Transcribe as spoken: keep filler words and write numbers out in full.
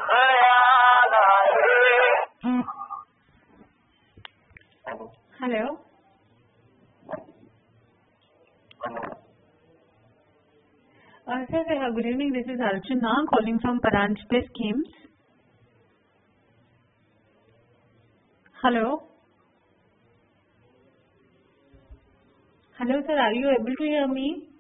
Hello. Uh, sir, uh, good evening. This is Archana calling from Paranjpe Schemes. Hello. Hello, sir. Are you able to hear me?